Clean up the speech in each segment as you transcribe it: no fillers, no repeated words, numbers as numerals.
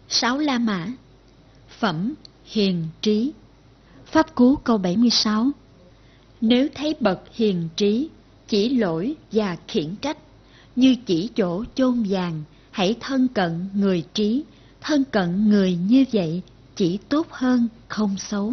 Sáu La Mã. Phẩm hiền trí. Pháp Cú câu 76. Nếu thấy bậc hiền trí, chỉ lỗi và khiển trách, như chỉ chỗ chôn vàng, hãy thân cận người trí. Thân cận người như vậy chỉ tốt hơn, không xấu.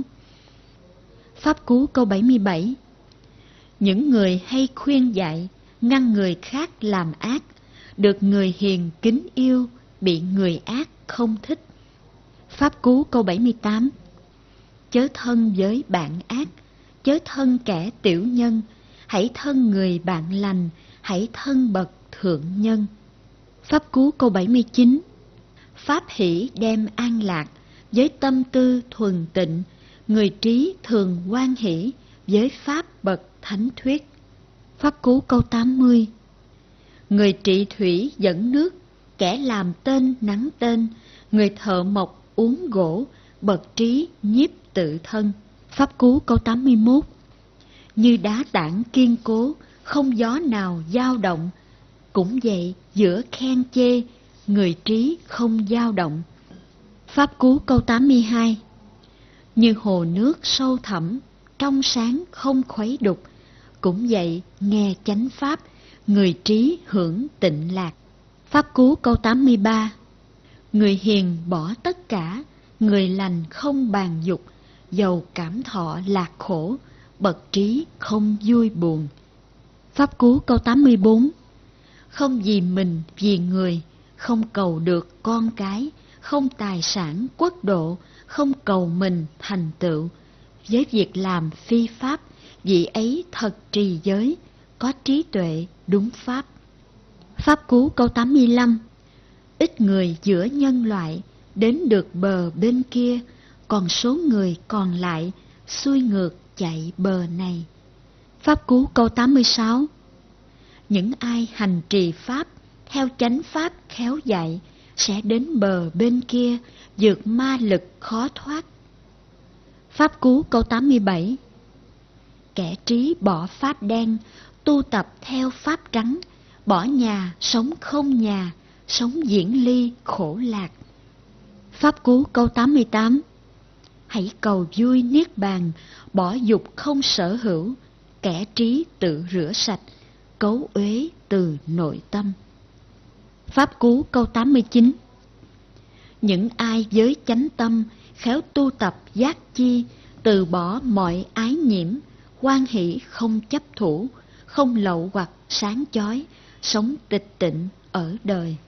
Pháp Cú câu 77. Những người hay khuyên dạy, ngăn người khác làm ác, được người hiền kính yêu, bị người ác không thích. Pháp Cú câu 78. Chớ thân với bạn ác, chớ thân kẻ tiểu nhân, hãy thân người bạn lành, hãy thân bậc thượng nhân. Pháp Cú câu 79. Pháp hỷ đem an lạc, với tâm tư thuần tịnh, người trí thường hoan hỷ, với pháp bậc thánh thuyết. Pháp Cú câu 80. Người trị thủy dẫn nước, kẻ làm tên nắng tên, người thợ mộc uống gỗ, bậc trí nhiếp tự thân. Pháp Cú câu 81. Như đá tảng kiên cố, không gió nào dao động, cũng vậy giữa khen chê, người trí không dao động. Pháp Cú câu 82. Như hồ nước sâu thẳm, trong sáng không khuấy đục, cũng vậy nghe chánh pháp, người trí hưởng tịnh lạc. Pháp Cú câu 83. Người hiền bỏ tất cả, người lành không bàn dục, dầu cảm thọ lạc khổ, bậc trí không vui buồn. Pháp Cú câu 84. Không vì mình vì người, không cầu được con cái, không tài sản quốc độ, không cầu mình thành tựu. Với việc làm phi pháp, vị ấy thật trì giới, có trí tuệ đúng pháp. Pháp Cú câu 85. Ít người giữa nhân loại, đến được bờ bên kia, còn số người còn lại, xuôi ngược chạy bờ này. Pháp Cú câu 86. Những ai hành trì pháp, theo chánh pháp khéo dạy, sẽ đến bờ bên kia, vượt ma lực khó thoát. Pháp Cú câu 87. Kẻ trí bỏ pháp đen, tu tập theo pháp trắng, bỏ nhà sống không nhà, sống diễn ly khổ lạc. Pháp Cú câu 88. Hãy cầu vui niết bàn, bỏ dục không sở hữu, kẻ trí tự rửa sạch, cấu uế từ nội tâm. Pháp Cú câu 89. Những ai với chánh tâm, khéo tu tập giác chi, từ bỏ mọi ái nhiễm, hoan hỷ không chấp thủ, không lậu hoặc sáng chói, sống tịch tịnh ở đời.